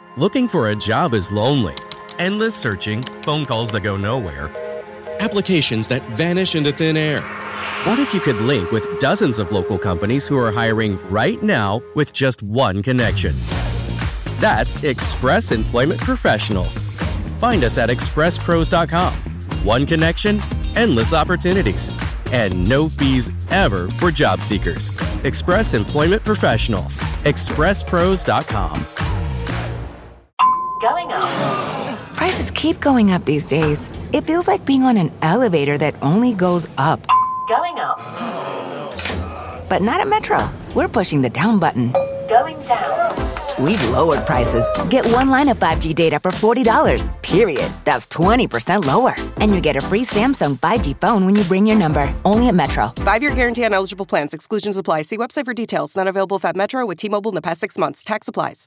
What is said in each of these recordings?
Looking for a job is lonely. Endless searching, phone calls that go nowhere, applications that vanish into thin air. What if you could link with dozens of local companies who are hiring right now with just one connection? That's Express Employment Professionals. Find us at expresspros.com. One connection, endless opportunities, and no fees ever for job seekers. Express Employment Professionals. expresspros.com. Going up. Prices keep going up these days. It feels like being on an elevator that only goes up. Going up. But not at Metro. We're pushing the down button. Going down. We've lowered prices. Get one line of 5G data for $40, period. That's 20% lower. And you get a free Samsung 5G phone when you bring your number. Only at Metro. 5-year guarantee on eligible plans. Exclusions apply. See website for details. Not available at Metro with T-Mobile in the past 6 months. Tax applies.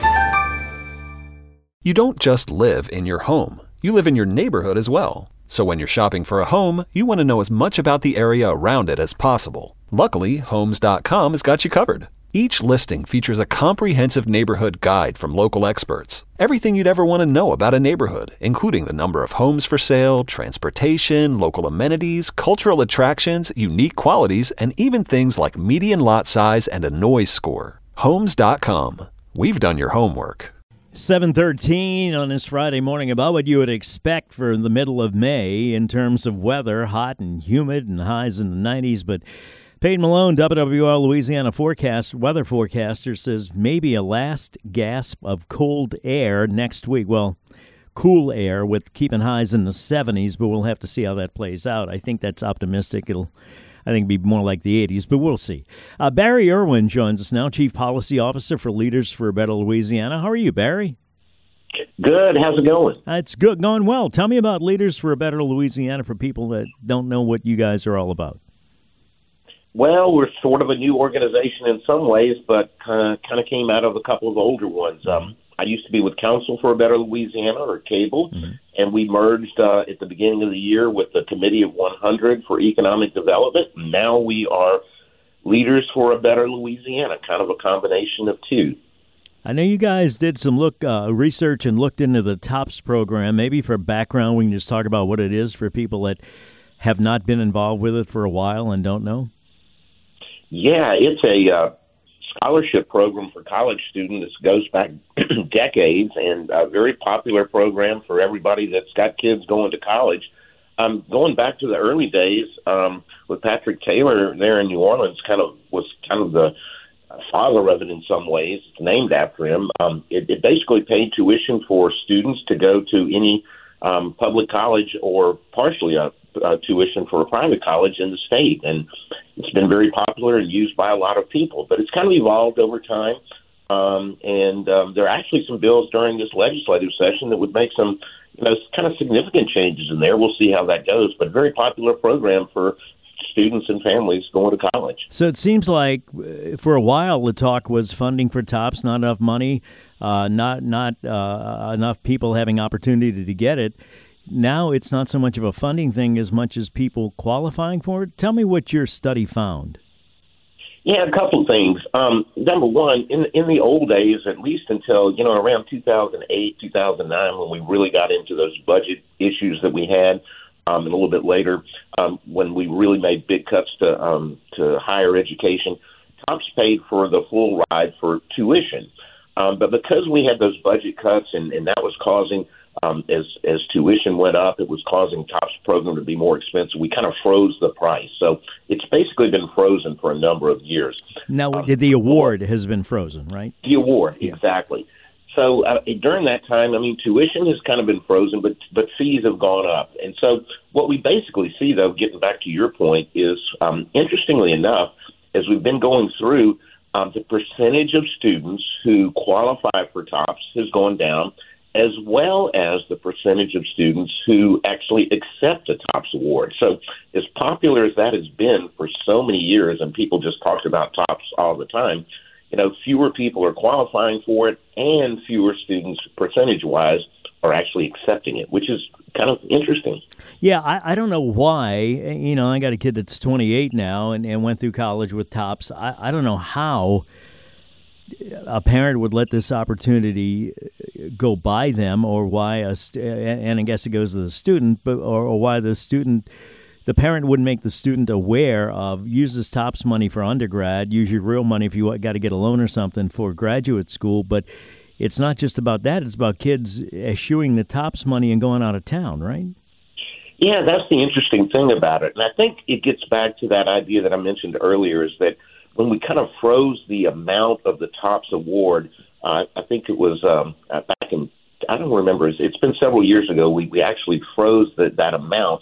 You don't just live in your home. You live in your neighborhood as well. So when you're shopping for a home, you want to know as much about the area around it as possible. Luckily, Homes.com has got you covered. Each listing features a comprehensive neighborhood guide from local experts. Everything you'd ever want to know about a neighborhood, including the number of homes for sale, transportation, local amenities, cultural attractions, unique qualities, and even things like median lot size and a noise score. Homes.com. We've done your homework. 7:13 on this Friday morning, about what you would expect for the middle of May in terms of weather, hot and humid and highs in the 90s. But Peyton Malone, WWL Louisiana weather forecaster, says maybe a last gasp of cold air next week. Well, cool air with keeping highs in the 70s, but we'll have to see how that plays out. I think that's optimistic. I think it'll be more like the 80s, but we'll see. Barry Irwin joins us now, Chief Policy Officer for Leaders for a Better Louisiana. How are you, Barry? Good. How's it going? It's good, going well. Tell me about Leaders for a Better Louisiana for people that don't know what you guys are all about. Well, we're sort of a new organization in some ways, but kind of came out of a couple of older ones. I used to be with Council for a Better Louisiana, or CABLE, and we merged at the beginning of the year with the Committee of 100 for Economic Development. Now we are Leaders for a Better Louisiana, kind of a combination of two. I know you guys did some research and looked into the TOPS program. Maybe for background, we can just talk about what it is for people that have not been involved with it for a while and don't know. Yeah, it's a scholarship program for college students that goes back decades, and a very popular program for everybody that's got kids going to college. Going back to the early days with Patrick Taylor there in New Orleans, was the father of it in some ways. It's named after him. It basically paid tuition for students to go to any public college or partially tuition for a private college in the state. And it's been very popular and used by a lot of people. But it's kind of evolved over time. And there are actually some bills during this legislative session that would make some kind of significant changes in there. We'll see how that goes. But a very popular program for students and families going to college. So it seems like for a while the talk was funding for TOPS, not enough money, not enough people having opportunity to get it. Now it's not so much of a funding thing as much as people qualifying for it. Tell me what your study found. Yeah, a couple of things. Number one, in the old days, at least until around 2008, 2009, when we really got into those budget issues that we had, and a little bit later, when we really made big cuts to higher education, TOPS paid for the full ride for tuition. But because we had those budget cuts, and that was causing, as tuition went up, it was causing TOPS program to be more expensive. We kind of froze the price. So it's basically been frozen for a number of years. Now, the award has been frozen, right? The award, exactly. So during that time, tuition has kind of been frozen, but fees have gone up. And so what we basically see, though, getting back to your point, is interestingly enough, as we've been going through, the percentage of students who qualify for TOPS has gone down, as well as the percentage of students who actually accept a TOPS award. So as popular as that has been for so many years, and people just talk about TOPS all the time, fewer people are qualifying for it, and fewer students, percentage-wise, are actually accepting it, which is kind of interesting. Yeah, I don't know why. I got a kid that's 28 now and went through college with TOPS. I don't know how a parent would let this opportunity go buy them, or why and I guess it goes to the student, but or why the parent wouldn't make the student aware of use this TOPS money for undergrad, use your real money if you got to get a loan or something for graduate school. But it's not just about that. It's about kids eschewing the TOPS money and going out of town, right? Yeah, that's the interesting thing about it. And I think it gets back to that idea that I mentioned earlier, is that when we kind of froze the amount of the TOPS award, I think it was back in, I don't remember, it's been several years ago, we actually froze that amount.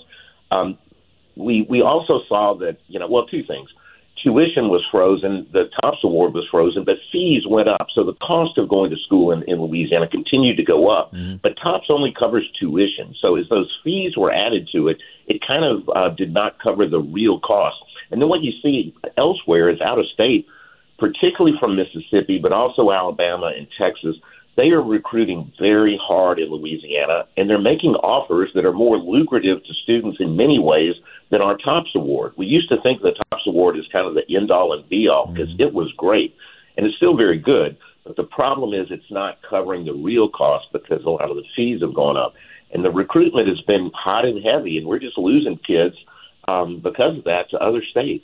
We also saw that, two things. Tuition was frozen, the TOPS award was frozen, but fees went up. So the cost of going to school in Louisiana continued to go up. Mm-hmm. But TOPS only covers tuition. So as those fees were added to it, it kind of did not cover the real cost. And then what you see elsewhere is out of state, particularly from Mississippi, but also Alabama and Texas. They are recruiting very hard in Louisiana, and they're making offers that are more lucrative to students in many ways than our TOPS award. We used to think the TOPS award is kind of the end-all and be-all because it was great, and it's still very good. But the problem is it's not covering the real cost because a lot of the fees have gone up. And the recruitment has been hot and heavy, and we're just losing kids because of that to other states.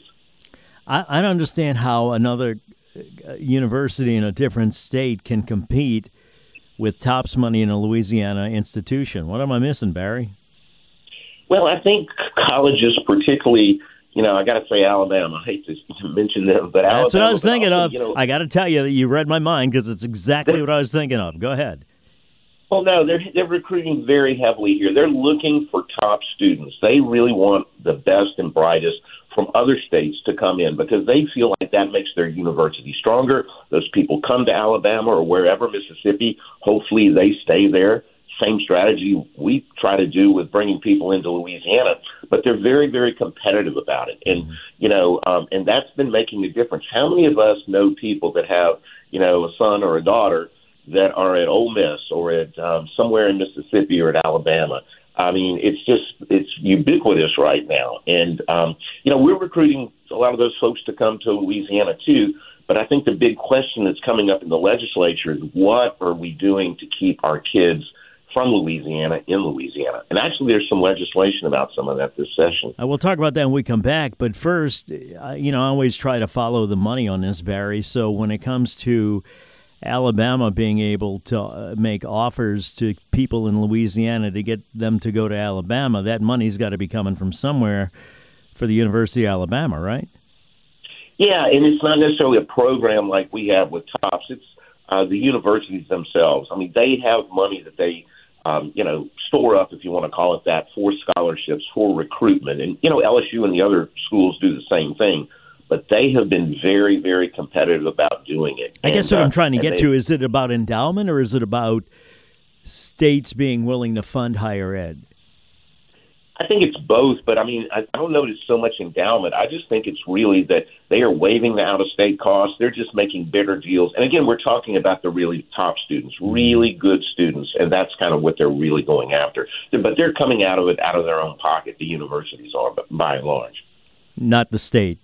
I don't understand how another university in a different state can compete with TOPS money in a Louisiana institution. What am I missing, Barry? Well, I think colleges, particularly, I got to say Alabama. I hate to mention them, but that's Alabama, what I was thinking also, of. I got to tell you that you read my mind because it's exactly what I was thinking of. Go ahead. Well, no, they're recruiting very heavily here. They're looking for top students. They really want the best and brightest from other states to come in because they feel like that makes their university stronger. Those people come to Alabama or wherever, Mississippi. Hopefully they stay there. Same strategy we try to do with bringing people into Louisiana, but they're very, very competitive about it. And, and that's been making a difference. How many of us know people that have, a son or a daughter that are at Ole Miss or at somewhere in Mississippi or at Alabama? I mean, it's ubiquitous right now. And, we're recruiting a lot of those folks to come to Louisiana too. But I think the big question that's coming up in the legislature is what are we doing to keep our kids from Louisiana in Louisiana? And actually, there's some legislation about some of that this session. We'll talk about that when we come back. But first, I always try to follow the money on this, Barry. So when it comes to Alabama being able to make offers to people in Louisiana to get them to go to Alabama, that money's got to be coming from somewhere for the University of Alabama, right? Yeah, and it's not necessarily a program like we have with TOPS. It's the universities themselves. I mean, they have money that they store up, if you want to call it that, for scholarships, for recruitment. And, LSU and the other schools do the same thing. But they have been very, very competitive about doing it. I guess what I'm trying to get to, is it about endowment or is it about states being willing to fund higher ed? I think it's both, but I don't notice so much endowment. I just think it's really that they are waiving the out-of-state costs. They're just making better deals. And again, we're talking about the really top students, really good students, and that's kind of what they're really going after. But they're coming out of it out of their own pocket. The universities are, but by and large. Not the state.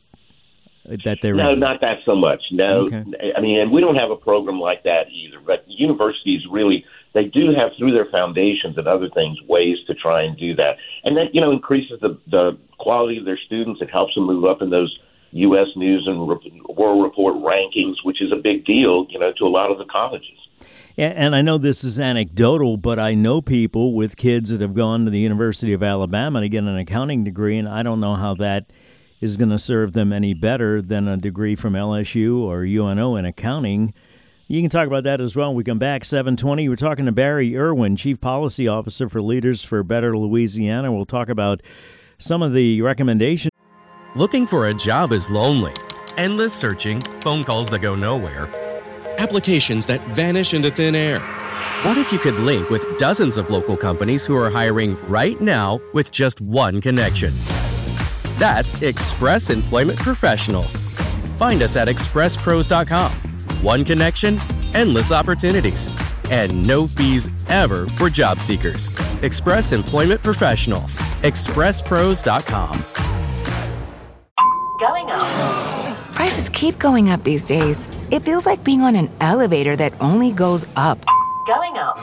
No, not that so much. No, okay. And we don't have a program like that either. But universities really, they do have through their foundations and other things ways to try and do that, and that increases the quality of their students. It helps them move up in those U.S. News and World Report rankings, which is a big deal, to a lot of the colleges. And I know this is anecdotal, but I know people with kids that have gone to the University of Alabama to get an accounting degree, and I don't know how that is going to serve them any better than a degree from LSU or UNO in accounting. You can talk about that as well when we come back. 7:20, we're talking to Barry Irwin, Chief Policy Officer for Leaders for Better Louisiana. We'll talk about some of the recommendations. Looking for a job is lonely. Endless searching, phone calls that go nowhere, applications that vanish into thin air. What if you could link with dozens of local companies who are hiring right now with just one connection? That's Express Employment Professionals. Find us at expresspros.com. One connection, endless opportunities, and no fees ever for job seekers. Express Employment Professionals. expresspros.com. Going up. Prices keep going up these days. It feels like being on an elevator that only goes up. Going up.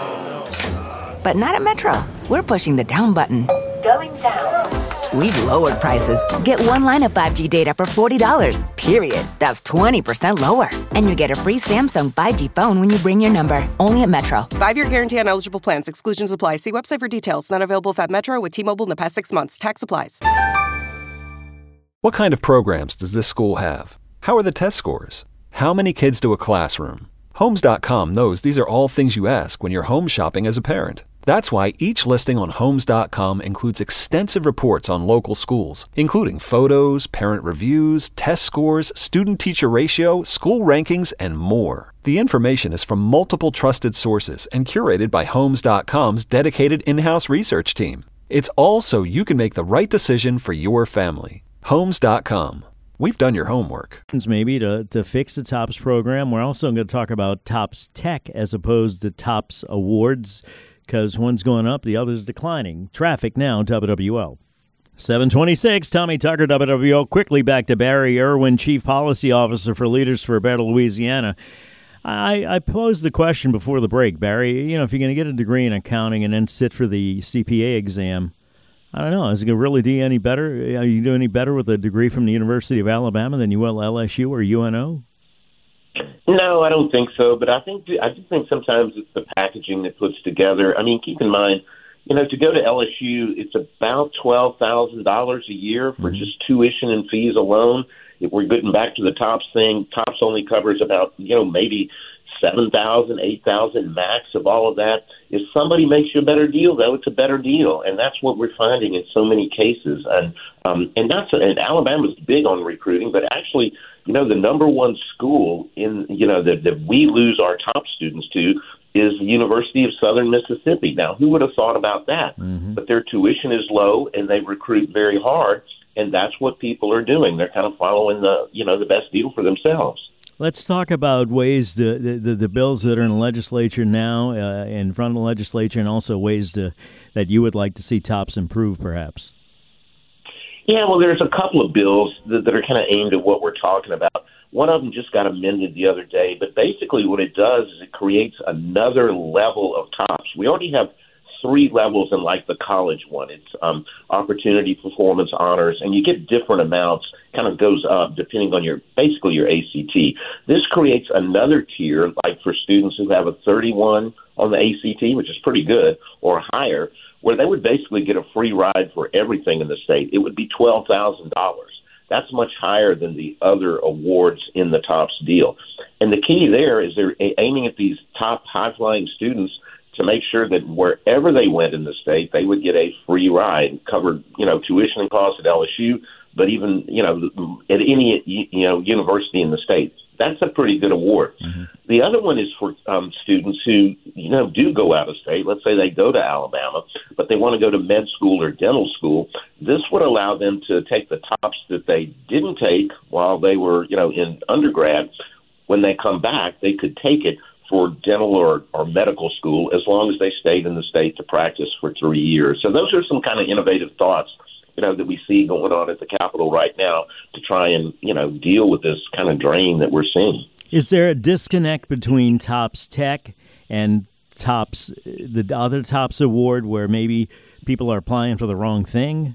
But not at Metro. We're pushing the down button. Going down. We've lowered prices. Get one line of 5G data for $40, period. That's 20% lower. And you get a free Samsung 5G phone when you bring your number. Only at Metro. 5-year guarantee on eligible plans. Exclusions apply. See website for details. Not available if at Metro with T-Mobile in the past 6 months. Tax applies. What kind of programs does this school have? How are the test scores? How many kids do a classroom? Homes.com knows these are all things you ask when you're home shopping as a parent. That's why each listing on Homes.com includes extensive reports on local schools, including photos, parent reviews, test scores, student-teacher ratio, school rankings, and more. The information is from multiple trusted sources and curated by Homes.com's dedicated in-house research team. It's all so you can make the right decision for your family. Homes.com. We've done your homework. Maybe to fix the TOPS program. We're also going to talk about TOPS Tech as opposed to TOPS Awards, because one's going up, the other's declining. Traffic now, WWL. 726, Tommy Tucker, WWL. Quickly back to Barry Irwin, Chief Policy Officer for Leaders for a Better Louisiana. I posed the question before the break, Barry. If you're going to get a degree in accounting and then sit for the CPA exam, I don't know. Is it going to really do any better? Are you doing any better with a degree from the University of Alabama than you will LSU or UNO? No, I don't think so. But I do think sometimes it's the packaging that puts together. I mean, keep in mind, to go to LSU, it's about $12,000 a year for just tuition and fees alone. If we're getting back to the TOPS thing, TOPS only covers about, maybe $7,000, $8,000 max of all of that. If somebody makes you a better deal, though, it's a better deal, and that's what we're finding in so many cases. And Alabama's big on recruiting, but actually, the number one school in that we lose our top students to is the University of Southern Mississippi. Now, who would have thought about that? But their tuition is low, and they recruit very hard, and that's what people are doing. They're kind of following the best deal for themselves. Let's talk about ways the bills that are in the legislature now, in front of the legislature, and also ways that you would like to see TOPS improve, perhaps. Yeah, well, there's a couple of bills that are kind of aimed at what we're talking about. One of them just got amended the other day, but basically what it does is it creates another level of TOPS. We already have 3 levels in like the college one. It's opportunity, performance, honors, and you get different amounts, kind of goes up depending on your ACT. This creates another tier, like for students who have a 31 on the ACT, which is pretty good, or higher, where they would basically get a free ride for everything in the state. It would be $12,000. That's much higher than the other awards in the TOPS deal. And the key there is they're aiming at these top high-flying students to make sure that wherever they went in the state, they would get a free ride, covered, tuition and costs at LSU, but even, at any, university in the state. That's a pretty good award. The other one is for students who, do go out of state. Let's say they go to Alabama, but they want to go to med school or dental school. This would allow them to take the TOPS that they didn't take while they were, in undergrad. When they come back, they could take it for dental or medical school as long as they stayed in the state to practice for 3 years. So those are some kind of innovative thoughts, that we see going on at the Capitol right now to try and, deal with this kind of drain that we're seeing. Is there a disconnect between TOPS Tech and TOPS, the other TOPS award, where maybe people are applying for the wrong thing?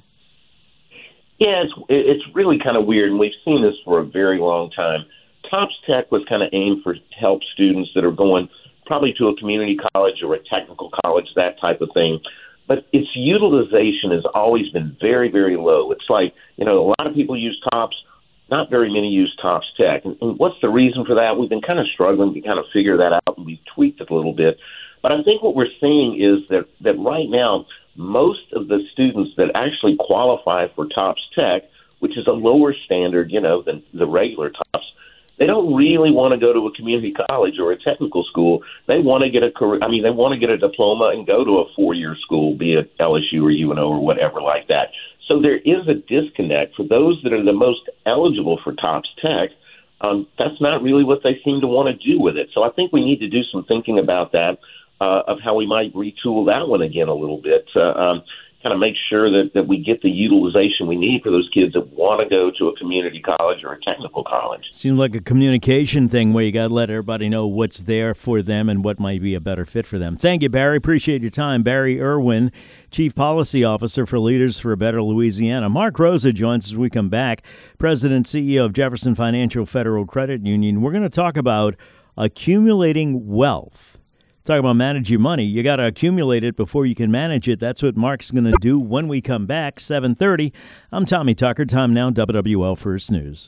Yeah, it's really kind of weird, and we've seen this for a very long time. TOPS Tech was kind of aimed for help students that are going probably to a community college or a technical college, that type of thing. But its utilization has always been very, very low. It's like, a lot of people use TOPS, not very many use TOPS Tech. And what's the reason for that? We've been kind of struggling to kind of figure that out, and we've tweaked it a little bit. But I think what we're seeing is that right now, most of the students that actually qualify for TOPS Tech, which is a lower standard, than the regular TOPS, they don't really want to go to a community college or a technical school. They want to get they want to get a diploma and go to a 4-year school, be it LSU or UNO or whatever like that. So there is a disconnect for those that are the most eligible for TOPS Tech. That's not really what they seem to want to do with it. So I think we need to do some thinking about that, of how we might retool that one again a little bit. kind of make sure that we get the utilization we need for those kids that want to go to a community college or a technical college. Seems like a communication thing where you got to let everybody know what's there for them and what might be a better fit for them. Thank you, Barry. Appreciate your time. Barry Irwin, Chief Policy Officer for Leaders for a Better Louisiana. Mark Rosa joins us as we come back, President and CEO of Jefferson Financial Federal Credit Union. We're going to talk about accumulating wealth. Talk about manage your money. You got to accumulate it before you can manage it. That's what Mark's going to do when we come back, 7:30. I'm Tommy Tucker. Time now, WWL First News.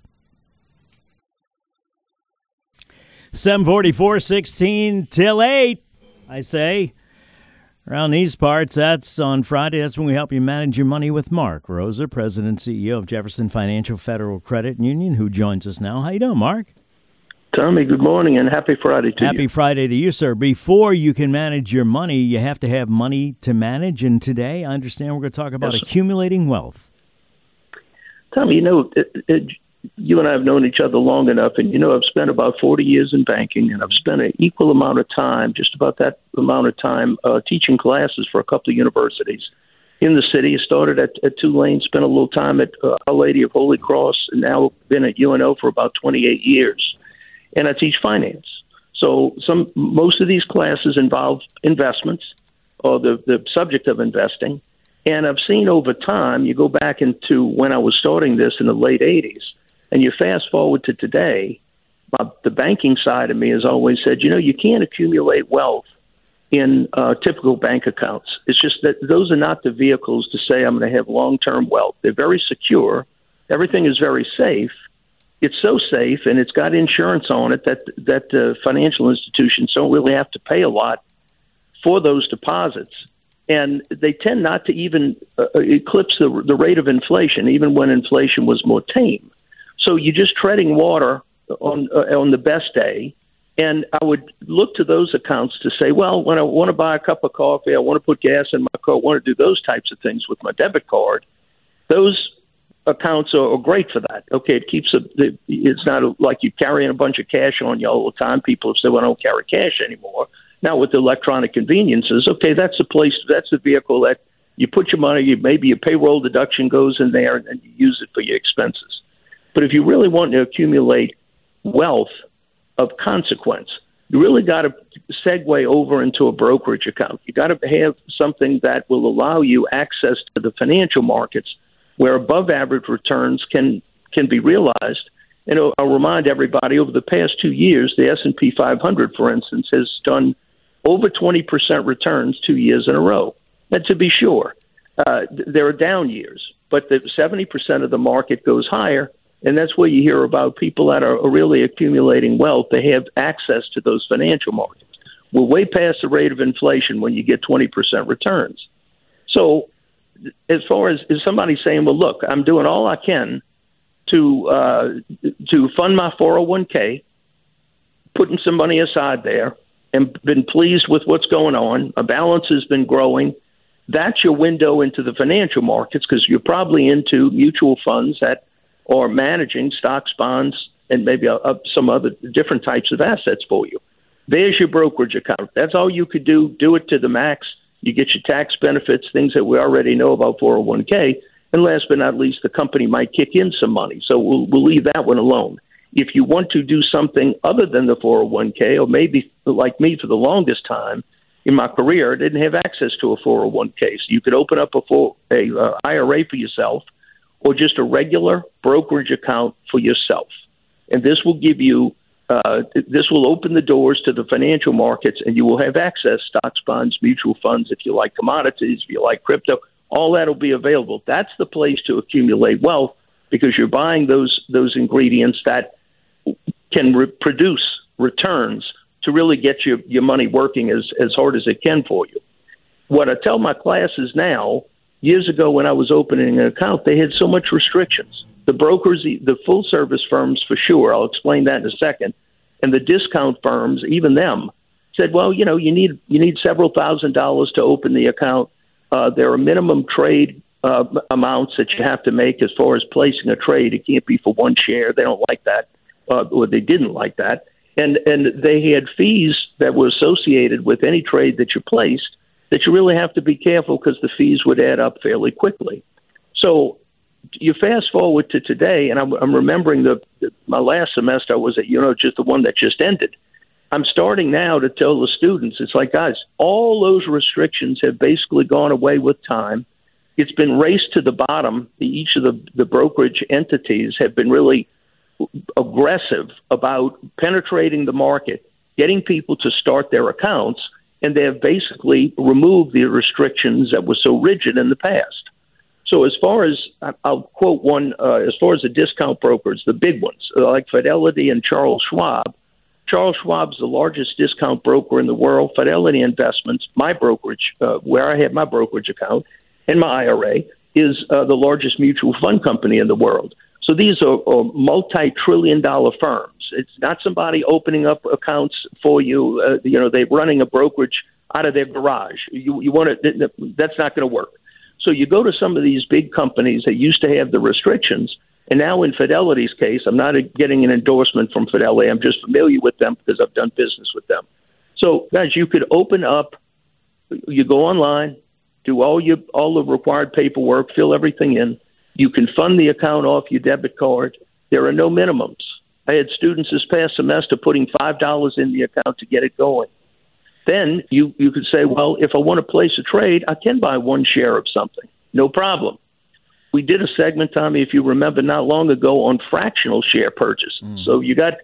7:44, 16 till 8, I say. Around these parts, that's on Friday. That's when we help you manage your money with Mark Rosa, President and CEO of Jefferson Financial Federal Credit Union, who joins us now. How you doing, Mark? Tommy, good morning and happy Friday to you. Happy Friday to you, sir. Before you can manage your money, you have to have money to manage. And today, I understand we're going to talk about accumulating wealth. Tommy, you and I have known each other long enough, and I've spent about 40 years in banking, and I've spent an equal amount of time, just about that amount of time, teaching classes for a couple of universities in the city. I started at Tulane, spent a little time at Our Lady of Holy Cross, and now been at UNO for about 28 years. And I teach finance. So most of these classes involve investments or the subject of investing. And I've seen over time, you go back into when I was starting this in the late 80s, and you fast forward to today, the banking side of me has always said, you can't accumulate wealth in typical bank accounts. It's just that those are not the vehicles to say I'm going to have long-term wealth. They're very secure. Everything is very safe. It's so safe, and it's got insurance on it that financial institutions don't really have to pay a lot for those deposits. And they tend not to even eclipse the rate of inflation, even when inflation was more tame. So you're just treading water on the best day. And I would look to those accounts to say, well, when I want to buy a cup of coffee, I want to put gas in my car, I want to do those types of things with my debit card, those accounts are great for that. Okay, it keeps it's not like you're carrying a bunch of cash on you all the time. People have said, well, I don't carry cash anymore. Now with the electronic conveniences, okay, that's the vehicle that you put your money, maybe your payroll deduction goes in there and you use it for your expenses. But if you really want to accumulate wealth of consequence, you really got to segue over into a brokerage account. You got to have something that will allow you access to the financial markets where above average returns can be realized. And I'll remind everybody, over the past 2 years, the S&P 500, for instance, has done over 20% returns 2 years in a row. And to be sure, there are down years, but 70% of the market goes higher, and that's where you hear about people that are really accumulating wealth. They have access to those financial markets. We're way past the rate of inflation when you get 20% returns. So as far as somebody saying, well, look, I'm doing all I can to fund my 401k, putting some money aside there, and been pleased with what's going on. A balance has been growing. That's your window into the financial markets, because you're probably into mutual funds that are managing stocks, bonds, and maybe some other different types of assets for you. There's your brokerage account. That's all you could do. Do it to the max. You get your tax benefits, things that we already know about 401k. And last but not least, the company might kick in some money. So we'll leave that one alone. If you want to do something other than the 401k, or maybe like me for the longest time in my career, I didn't have access to a 401k. So you could open up a IRA for yourself, or just a regular brokerage account for yourself. And this will give you this will open the doors to the financial markets, and you will have access, stocks, bonds, mutual funds, if you like commodities, if you like crypto, all that will be available. That's the place to accumulate wealth, because you're buying those ingredients that can produce returns to really get your money working as hard as it can for you. What I tell my classes now, years ago when I was opening an account, they had so much restrictions. The brokers, the full-service firms for sure, I'll explain that in a second, and the discount firms, even them, said, well, you need several $1,000s to open the account. There are minimum trade amounts that you have to make as far as placing a trade. It can't be for one share. They don't like that, or they didn't like that. And they had fees that were associated with any trade that you placed. that you really have to be careful because the fees would add up fairly quickly. So you fast forward to today, and I'm remembering my last semester was at, just the one that just ended. I'm starting now to tell the students, it's like, guys, all those restrictions have basically gone away with time. It's been raced to the bottom. Each of the brokerage entities have been really aggressive about penetrating the market, getting people to start their accounts, and they have basically removed the restrictions that were so rigid in the past. So as far as, I'll quote one, as far as the discount brokers, the big ones, like Fidelity and Charles Schwab. Charles Schwab's the largest discount broker in the world. Fidelity Investments, my brokerage, where I have my brokerage account, and my IRA, is the largest mutual fund company in the world. So these are multi-trillion-dollar firms. It's not somebody opening up accounts for you. They're running a brokerage out of their garage. You want to? That's not going to work. So you go to some of these big companies that used to have the restrictions, and now in Fidelity's case, I'm not getting an endorsement from Fidelity. I'm just familiar with them because I've done business with them. So, guys, you could open up. You go online, do all the required paperwork, fill everything in. You can fund the account off your debit card. There are no minimums. I had students this past semester putting $5 in the account to get it going. Then you could say, well, if I want to place a trade, I can buy one share of something. No problem. We did a segment, Tommy, if you remember, not long ago on fractional share purchase. So you got,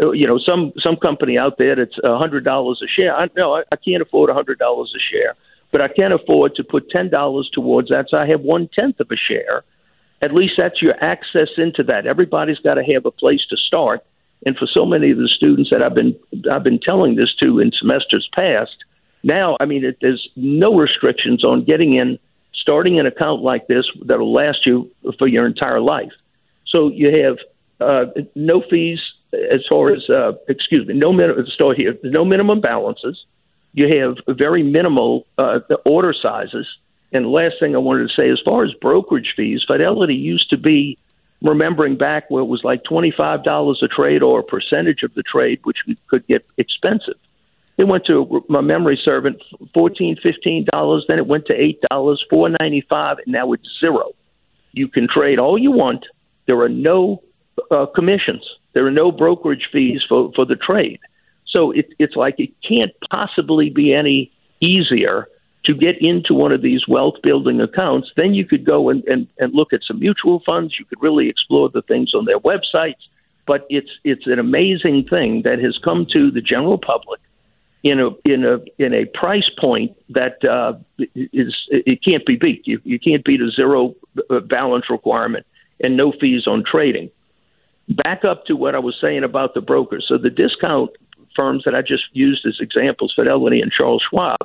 some company out there that's $100 a share. I can't afford $100 a share, but I can afford to put $10 towards that. So I have 1/10 of a share. At least that's your access into that. Everybody's got to have a place to start. And for so many of the students that I've been telling this to in semesters past, now, there's no restrictions on getting in, starting an account like this that'll last you for your entire life. So you have no fees as far as, no minimum balances. You have very minimal order sizes. And the last thing I wanted to say, as far as brokerage fees, Fidelity used to be, remembering back where it was like $25 a trade or a percentage of the trade, which could get expensive. It went to, my memory servant, $14, $15, then it went to $8, $4.95, and now it's $0. You can trade all you want. There are no commissions. There are no brokerage fees for the trade. So it's like it can't possibly be any easier to get into one of these wealth-building accounts. Then you could go and look at some mutual funds. You could really explore the things on their websites. But it's an amazing thing that has come to the general public in a price point that it can't be beat. You can't beat a zero balance requirement and no fees on trading. Back up to what I was saying about the brokers. So the discount firms that I just used as examples, Fidelity and Charles Schwab,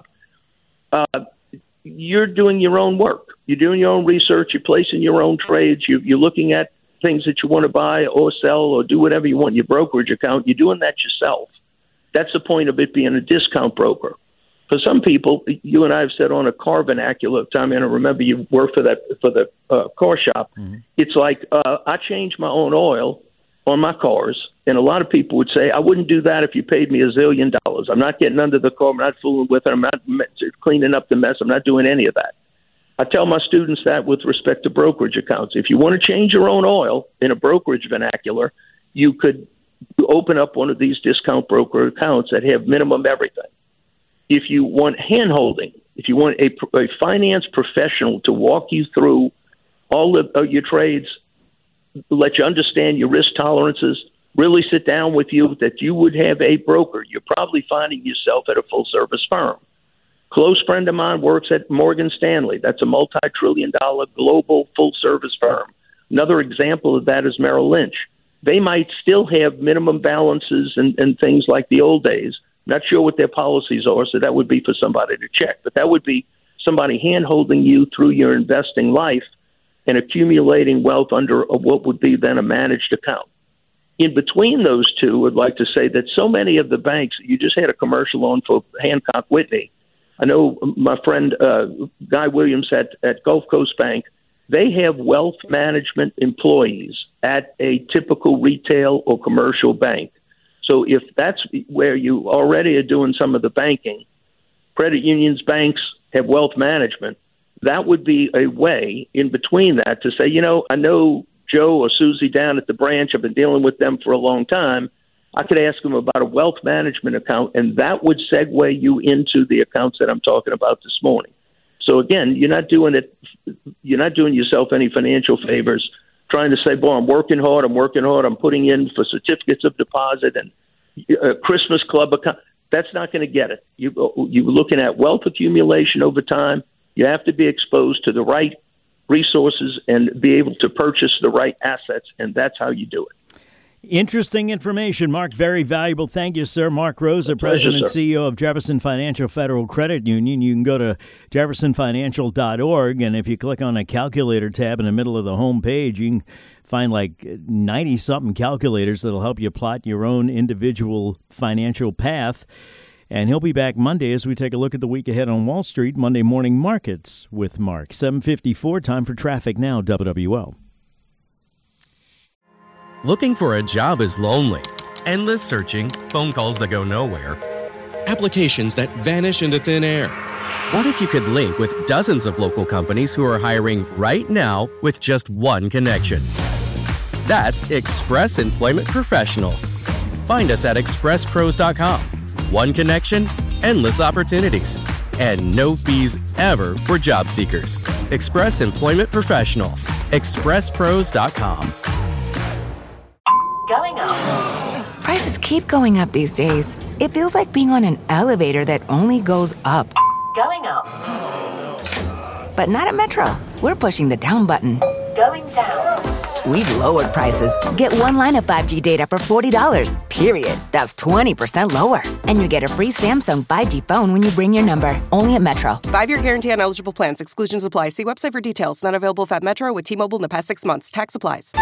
you're doing your own work. You're doing your own research. You're placing your own trades. You're looking at things that you want to buy or sell or do whatever you want in your brokerage account. You're doing that yourself. That's the point of it being a discount broker. For some people, you and I have said on a car vernacular, Tommy, and I remember you worked for the car shop. Mm-hmm. It's like I change my own oil on my cars, and a lot of people would say, I wouldn't do that if you paid me $1 zillion. I'm not getting under the car. I'm not fooling with it. I'm not cleaning up the mess. I'm not doing any of that. I tell my students that with respect to brokerage accounts. If you want to change your own oil in a brokerage vernacular, you could open up one of these discount broker accounts that have minimum everything. If you want hand-holding, if you want a finance professional to walk you through all of your trades, let you understand your risk tolerances, really sit down with you, that you would have a broker. You're probably finding yourself at a full-service firm. Close friend of mine works at Morgan Stanley. That's a multi-trillion-dollar global full-service firm. Another example of that is Merrill Lynch. They might still have minimum balances and things like the old days. Not sure what their policies are, so that would be for somebody to check. But that would be somebody hand-holding you through your investing life and accumulating wealth under what would be then a managed account. In between those two, I'd like to say that so many of the banks, you just had a commercial on for Hancock Whitney. I know my friend Guy Williams at Gulf Coast Bank, they have wealth management employees at a typical retail or commercial bank. So if that's where you already are doing some of the banking, credit unions, banks, have wealth management, that would be a way in between that to say, I know Joe or Susie down at the branch. I've been dealing with them for a long time. I could ask them about a wealth management account, and that would segue you into the accounts that I'm talking about this morning. So again, you're not doing yourself any financial favors trying to say, boy, I'm working hard, I'm putting in for certificates of deposit and a Christmas club account. That's not going to get it. You're looking at wealth accumulation over time. You have to be exposed to the right resources and be able to purchase the right assets, and that's how you do it. Interesting information, Mark. Very valuable. Thank you, sir. Mark Rosa, President and CEO of Jefferson Financial Federal Credit Union. You can go to jeffersonfinancial.org, and if you click on a calculator tab in the middle of the home page, you can find like 90-something calculators that'll help you plot your own individual financial path. And he'll be back Monday as we take a look at the week ahead on Wall Street. Monday Morning Markets with Mark. 7:54, time for traffic now, WWL. Looking for a job is lonely. Endless searching, phone calls that go nowhere, applications that vanish into thin air. What if you could link with dozens of local companies who are hiring right now with just one connection? That's Express Employment Professionals. Find us at expresspros.com. One connection, endless opportunities, and no fees ever for job seekers. Express Employment Professionals. expresspros.com. Going up. Prices keep going up these days. It feels like being on an elevator that only goes up. Going up. But not at Metro. We're pushing the down button. Going down. We've lowered prices. Get one line of 5G data for $40, period. That's 20% lower. And you get a free Samsung 5G phone when you bring your number. Only at Metro. 5-year guarantee on eligible plans. Exclusions apply. See website for details. Not available at Metro with T-Mobile in the past 6 months. Tax applies.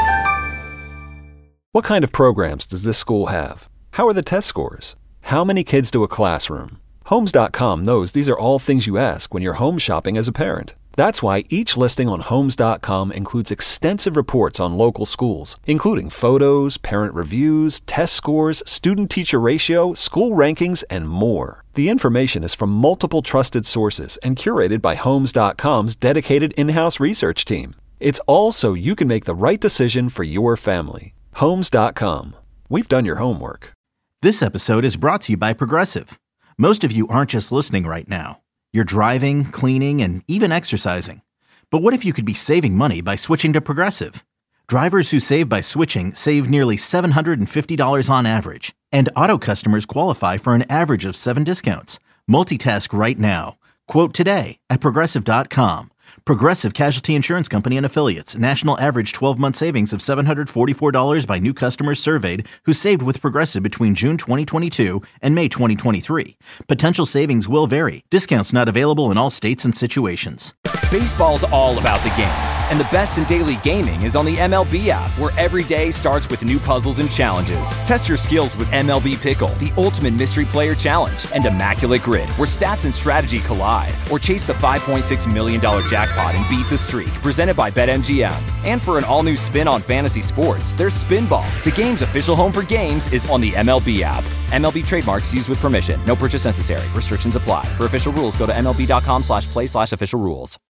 What kind of programs does this school have? How are the test scores? How many kids do a classroom? Homes.com knows these are all things you ask when you're home shopping as a parent. That's why each listing on Homes.com includes extensive reports on local schools, including photos, parent reviews, test scores, student-teacher ratio, school rankings, and more. The information is from multiple trusted sources and curated by Homes.com's dedicated in-house research team. It's all so you can make the right decision for your family. Homes.com. We've done your homework. This episode is brought to you by Progressive. Most of you aren't just listening right now. You're driving, cleaning, and even exercising. But what if you could be saving money by switching to Progressive? Drivers who save by switching save nearly $750 on average. And auto customers qualify for an average of 7 discounts. Multitask right now. Quote today at Progressive.com. Progressive Casualty Insurance Company and Affiliates. National average 12-month savings of $744 by new customers surveyed who saved with Progressive between June 2022 and May 2023. Potential savings will vary. Discounts not available in all states and situations. Baseball's all about the games, and the best in daily gaming is on the MLB app, where every day starts with new puzzles and challenges. Test your skills with MLB Pickle, the ultimate mystery player challenge, and Immaculate Grid, where stats and strategy collide. Or chase the $5.6 million jackpot and beat the streak, presented by BetMGM. And for an all-new spin on fantasy sports, there's Spinball. The game's official home for games is on the MLB app. MLB trademarks used with permission. No purchase necessary. Restrictions apply. For official rules, go to MLB.com/play/official rules.